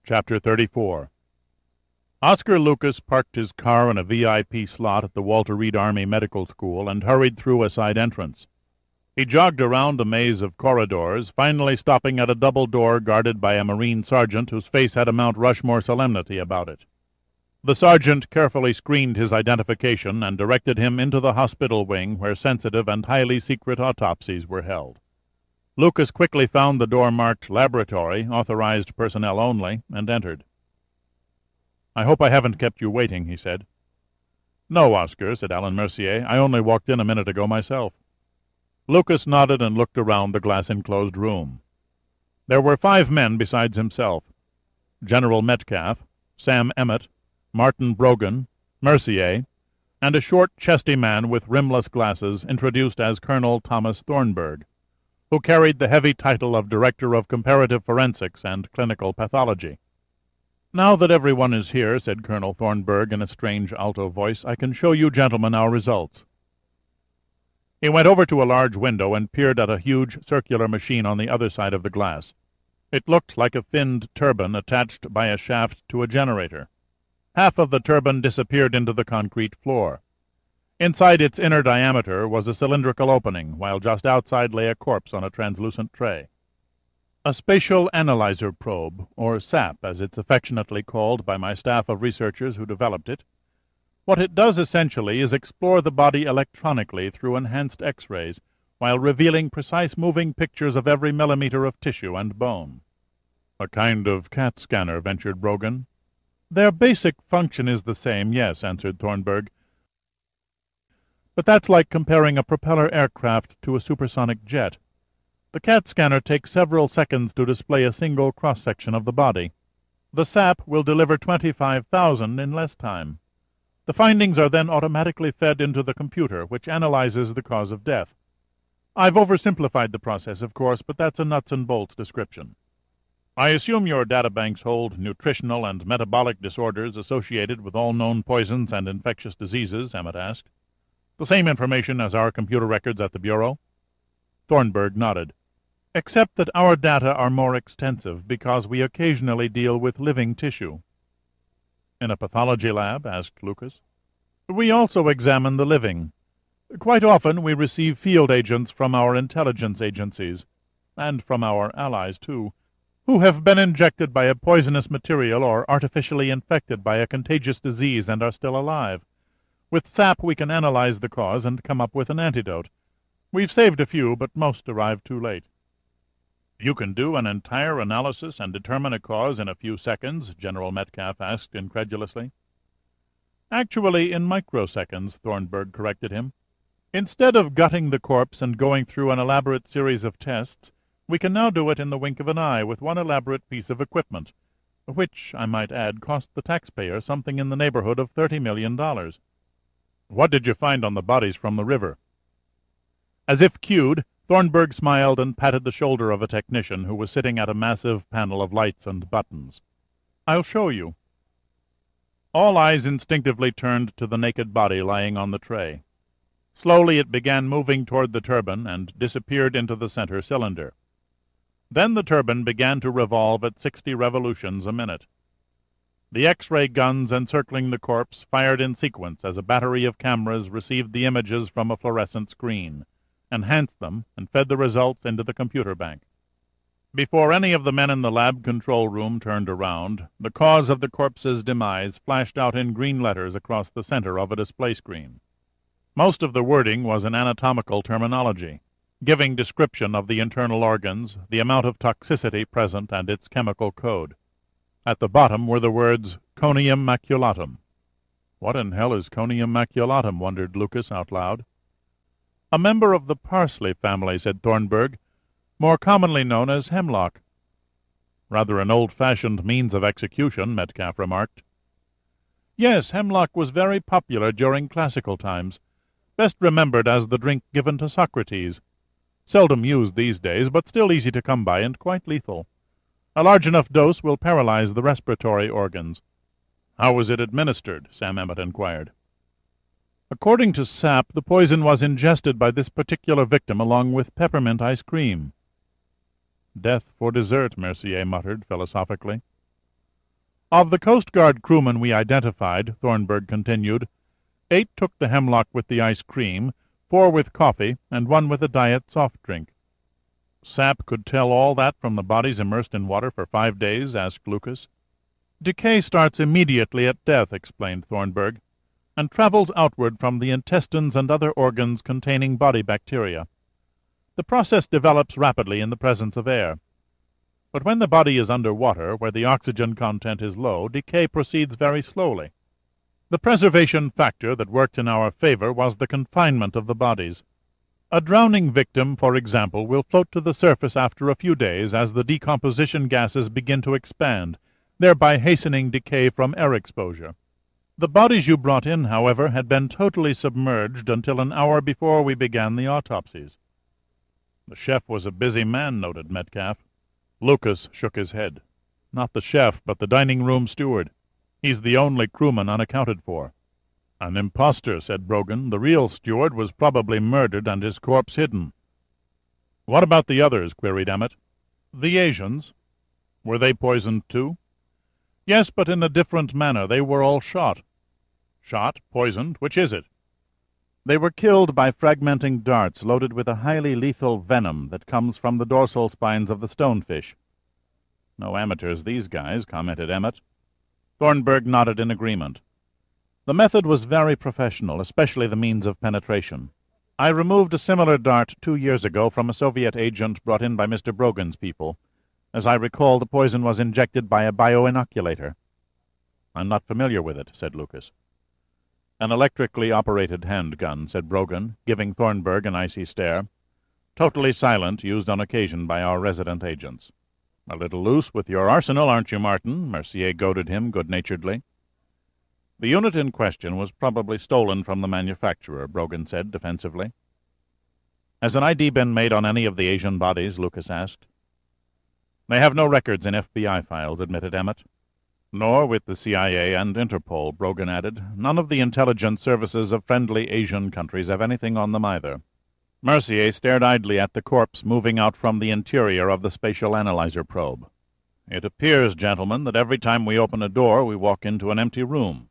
Chapter 34. Oscar Lucas parked his car in a VIP slot at the Walter Reed Army Medical School and hurried through a side entrance. He jogged around a maze of corridors, finally stopping at a double door guarded by a Marine sergeant whose face had a Mount Rushmore solemnity about it. The sergeant carefully screened his identification and directed him into the hospital wing where sensitive and highly secret autopsies were held. Lucas quickly found the door marked Laboratory, Authorized Personnel Only, and entered. "I hope I haven't kept you waiting," he said. "No, Oscar," said Alan Mercier. "I only walked in a minute ago myself." Lucas nodded and looked around the glass-enclosed room. There were 5 men besides himself: General Metcalf, Sam Emmett, Martin Brogan, Mercier, and a short, chesty man with rimless glasses introduced as Colonel Thomas Thornburg, who carried the heavy title of Director of Comparative Forensics and Clinical Pathology. "Now that everyone is here," said Colonel Thornburg in a strange alto voice, "I can show you gentlemen our results." He went over to a large window and peered at a huge circular machine on the other side of the glass. It looked like a finned turbine attached by a shaft to a generator. Half of the turbine disappeared into the concrete floor. Inside its inner diameter was a cylindrical opening, while just outside lay a corpse on a translucent tray. A spatial analyzer probe, or SAP as it's affectionately called by my staff of researchers who developed it. What it does essentially is explore the body electronically through enhanced X-rays, while revealing precise moving pictures of every millimeter of tissue and bone. "A kind of CAT scanner," ventured Brogan. "Their basic function is the same, yes," answered Thornburg. "But that's like comparing a propeller aircraft to a supersonic jet. The CAT scanner takes several seconds to display a single cross-section of the body. The SAP will deliver 25,000 in less time. The findings are then automatically fed into the computer, which analyzes the cause of death. I've oversimplified the process, of course, but that's a nuts-and-bolts description." "I assume your databanks hold nutritional and metabolic disorders associated with all known poisons and infectious diseases?" Emmett asked. "The same information as our computer records at the Bureau?" Thornburg nodded. "Except that our data are more extensive, because we occasionally deal with living tissue." "In a pathology lab?" asked Lucas. "We also examine the living. Quite often we receive field agents from our intelligence agencies, and from our allies, too, who have been injected by a poisonous material or artificially infected by a contagious disease and are still alive. With SAP we can analyze the cause and come up with an antidote. We've saved a few, but most arrive too late." "You can do an entire analysis and determine a cause in a few seconds?" General Metcalf asked incredulously. "Actually, in microseconds," Thornburg corrected him. "Instead of gutting the corpse and going through an elaborate series of tests, we can now do it in the wink of an eye with one elaborate piece of equipment, which, I might add, cost the taxpayer something in the neighborhood of $30 million. "What did you find on the bodies from the river?" As if cued, Thornburg smiled and patted the shoulder of a technician who was sitting at a massive panel of lights and buttons. "I'll show you." All eyes instinctively turned to the naked body lying on the tray. Slowly it began moving toward the turbine and disappeared into the center cylinder. Then the turbine began to revolve at 60 revolutions a minute. The X-ray guns encircling the corpse fired in sequence as a battery of cameras received the images from a fluorescent screen, enhanced them, and fed the results into the computer bank. Before any of the men in the lab control room turned around, the cause of the corpse's demise flashed out in green letters across the center of a display screen. Most of the wording was in anatomical terminology, giving description of the internal organs, the amount of toxicity present, and its chemical code. At the bottom were the words, "Conium maculatum." "What in hell is Conium maculatum?" wondered Lucas out loud. "A member of the parsley family," said Thornburg, "more commonly known as hemlock." "Rather an old-fashioned means of execution," Metcalf remarked. "Yes, hemlock was very popular during classical times, best remembered as the drink given to Socrates. Seldom used these days, but still easy to come by and quite lethal. A large enough dose will paralyze the respiratory organs." "How was it administered?" Sam Emmett inquired. "According to SAP, the poison was ingested by this particular victim along with peppermint ice cream." "Death for dessert," Mercier muttered philosophically. Of the Coast Guard crewmen we identified, Thornburg continued, 8 took the hemlock with the ice cream, 4 with coffee, and 1 with a diet soft drink. Sap could tell all that from the bodies immersed in water for 5 days? Asked Lucas. Decay starts immediately at death, explained Thornburg, and travels outward from the intestines and other organs containing body bacteria. The process develops rapidly in the presence of air. But when the body is under water, where the oxygen content is low, decay proceeds very slowly. The preservation factor that worked in our favor was the confinement of the bodies. A drowning victim, for example, will float to the surface after a few days as the decomposition gases begin to expand, thereby hastening decay from air exposure. The bodies you brought in, however, had been totally submerged until an hour before we began the autopsies. The chef was a busy man, noted Metcalf. Lucas shook his head. Not the chef, but the dining-room steward. He's the only crewman unaccounted for. An impostor, said Brogan. The real steward was probably murdered and his corpse hidden. What about the others? Queried Emmett. The Asians. Were they poisoned too? Yes, but in a different manner. They were all shot. Shot? Poisoned? Which is it? They were killed by fragmenting darts loaded with a highly lethal venom that comes from the dorsal spines of the stonefish. No amateurs, these guys, commented Emmett. Thornburg nodded in agreement. The method was very professional, especially the means of penetration. I removed a similar dart 2 years ago from a Soviet agent brought in by Mr. Brogan's people. As I recall, the poison was injected by a bioinoculator. I'm not familiar with it, said Lucas. An electrically operated handgun, said Brogan, giving Thornburg an icy stare. Totally silent, used on occasion by our resident agents. A little loose with your arsenal, aren't you, Martin? Mercier goaded him good-naturedly. The unit in question was probably stolen from the manufacturer, Brogan said defensively. Has an ID been made on any of the Asian bodies? Lucas asked. They have no records in FBI files, admitted Emmett. Nor with the CIA and Interpol, Brogan added. None of the intelligence services of friendly Asian countries have anything on them either. Mercier stared idly at the corpse moving out from the interior of the spatial analyzer probe. It appears, gentlemen, that every time we open a door we walk into an empty room.